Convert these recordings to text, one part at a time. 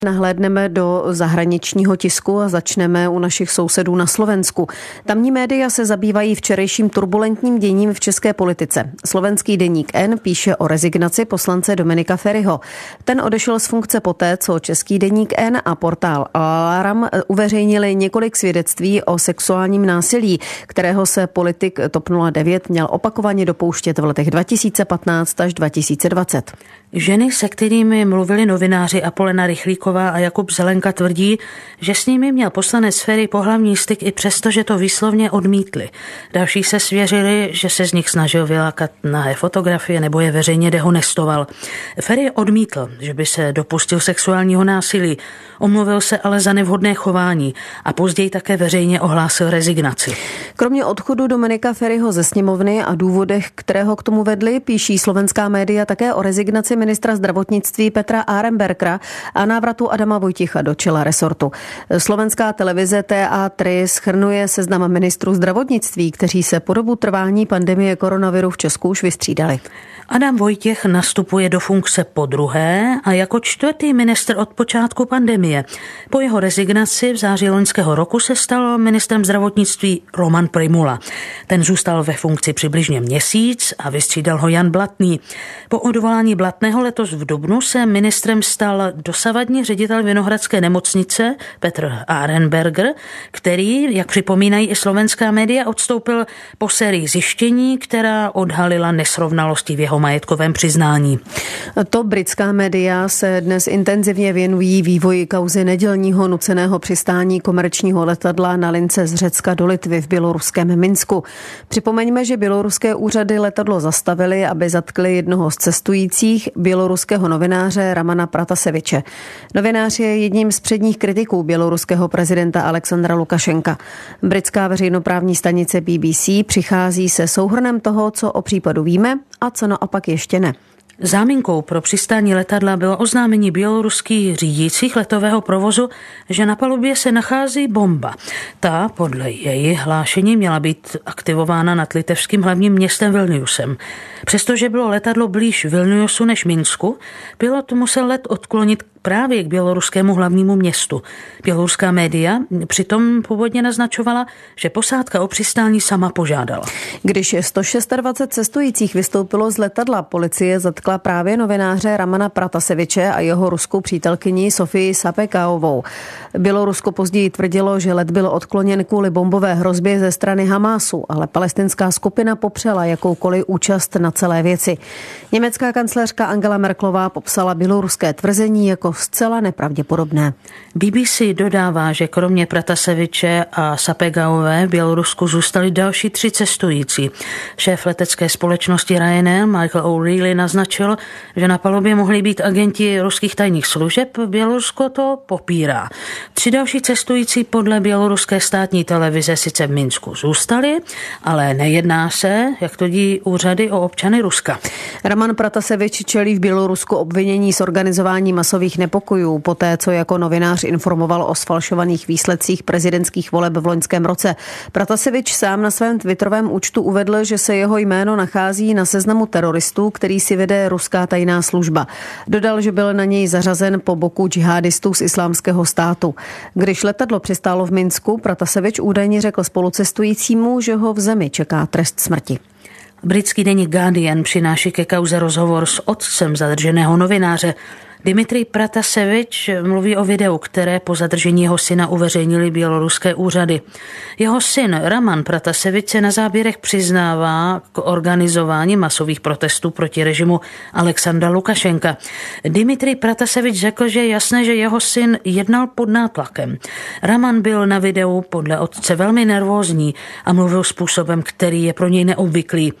Nahlédneme do zahraničního tisku a začneme u našich sousedů na Slovensku. Tamní média se zabývají včerejším turbulentním děním v české politice. Slovenský deník N píše o rezignaci poslance Dominika Feriho. Ten odešel z funkce poté, co český deník N a portál Alarm uveřejnili několik svědectví o sexuálním násilí, kterého se politik TOP 09 měl opakovaně dopouštět v letech 2015 až 2020. Ženy, se kterými mluvili novináři Apolena Rychlíková a Jakub Zelenka, tvrdí, že s nimi měl poslanec Feri pohlavní styk i přesto, že to výslovně odmítli. Další se svěřili, že se z nich snažil vylákat nahé fotografie nebo je veřejně dehonestoval. Feri odmítl, že by se dopustil sexuálního násilí, omluvil se ale za nevhodné chování a později také veřejně ohlásil rezignaci. Kromě odchodu Dominika Feriho ze sněmovny a důvodech, které ho k tomu vedly, píší slovenská média také o rezignaci ministra zdravotnictví Petra Arenbergera a návratu Adama Vojticha do čela resortu. Slovenská televize TA3 shrnuje seznam ministrů zdravotnictví, kteří se po dobu trvání pandemie koronaviru v Česku už vystřídali. Adam Vojtěch nastupuje do funkce podruhé a jako čtvrtý ministr od počátku pandemie. Po jeho rezignaci v září loňského roku se stal ministrem zdravotnictví Roman Prymula. Ten zůstal ve funkci přibližně měsíc a vystřídal ho Jan Blatný. Po odvolání Blatného letos v dubnu se ministrem stal dosavadní ředitel Vinohradské nemocnice Petr Arenberger, který, jak připomínají i slovenská média, odstoupil po sérii zjištění, která odhalila nesrovnalosti v jeho majetkovém přiznání. To britská média se dnes intenzivně věnují vývoji kauzy nedělního nuceného přistání komerčního letadla na lince z Řecka do Litvy v běloruském Minsku. Připomeňme, že běloruské úřady letadlo zastavily, aby zatkli jednoho z cestujících, běloruského novináře Ramana Prataseviče. Novinář je jedním z předních kritiků běloruského prezidenta Alexandra Lukašenka. Britská veřejnoprávní stanice BBC přichází se souhrnem toho, co o případu víme a co naopak ještě ne. Záminkou pro přistání letadla bylo oznámení běloruských řídících letového provozu, že na palubě se nachází bomba. Ta podle její hlášení měla být aktivována nad litevským hlavním městem Vilniusem. Přestože bylo letadlo blíž Vilniusu než Minsku, pilot musel let odklonit právě k běloruskému hlavnímu městu. Běloruská média přitom původně naznačovala, že posádka o přistání sama požádala. Když 126 cestujících vystoupilo z letadla, policie zatkla právě novináře Ramana Prataseviče a jeho ruskou přítelkyni Sofii Sapekaovou. Bělorusko později tvrdilo, že let byl odkloněn kvůli bombové hrozbě ze strany Hamásu, ale palestinská skupina popřela jakoukoliv účast na celé věci. Německá kancléřka Angela Merkelová popsala běloruské tvrzení jako zcela nepravděpodobné. BBC dodává, že kromě Prataseviče a Sapegaové v Bělorusku zůstali další 3 cestující. Šéf letecké společnosti Ryanair Michael O'Reilly naznačil, že na palubě mohli být agenti ruských tajných služeb. Bělorusko to popírá. 3 další cestující podle běloruské státní televize sice v Minsku zůstali, ale nejedná se, jak tvrdí úřady, o občany Ruska. Raman Pratasevič čelí v Bělorusku obvinění z organizování masových nepokojů, poté co jako novinář informoval o sfalšovaných výsledcích prezidentských voleb v loňském roce. Pratasevič sám na svém twitterovém účtu uvedl, že se jeho jméno nachází na seznamu teroristů, který si vede ruská tajná služba. Dodal, že byl na něj zařazen po boku džihadistů z Islámského státu. Když letadlo přistálo v Minsku, Pratasevič údajně řekl spolucestujícímu, že ho v zemi čeká trest smrti. Britský deník Guardian přináší ke kauze rozhovor s otcem zadrženého novináře. Dimitrij Pratasevič mluví o videu, které po zadržení jeho syna uveřejnili běloruské úřady. Jeho syn Raman Pratasevič se na záběrech přiznává k organizování masových protestů proti režimu Alexandra Lukašenka. Dimitrij Pratasevič řekl, že je jasné, že jeho syn jednal pod nátlakem. Raman byl na videu podle otce velmi nervózní a mluvil způsobem, který je pro něj neobvyklý.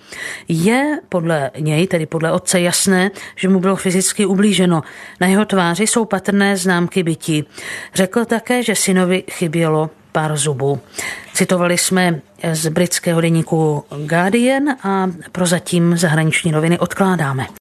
Je podle něj, tedy podle otce, jasné, že mu bylo fyzicky ublíženo. Na jeho tváři jsou patrné známky bití. Řekl také, že synovi chybělo pár zubů. Citovali jsme z britského deníku Guardian a prozatím zahraniční noviny odkládáme.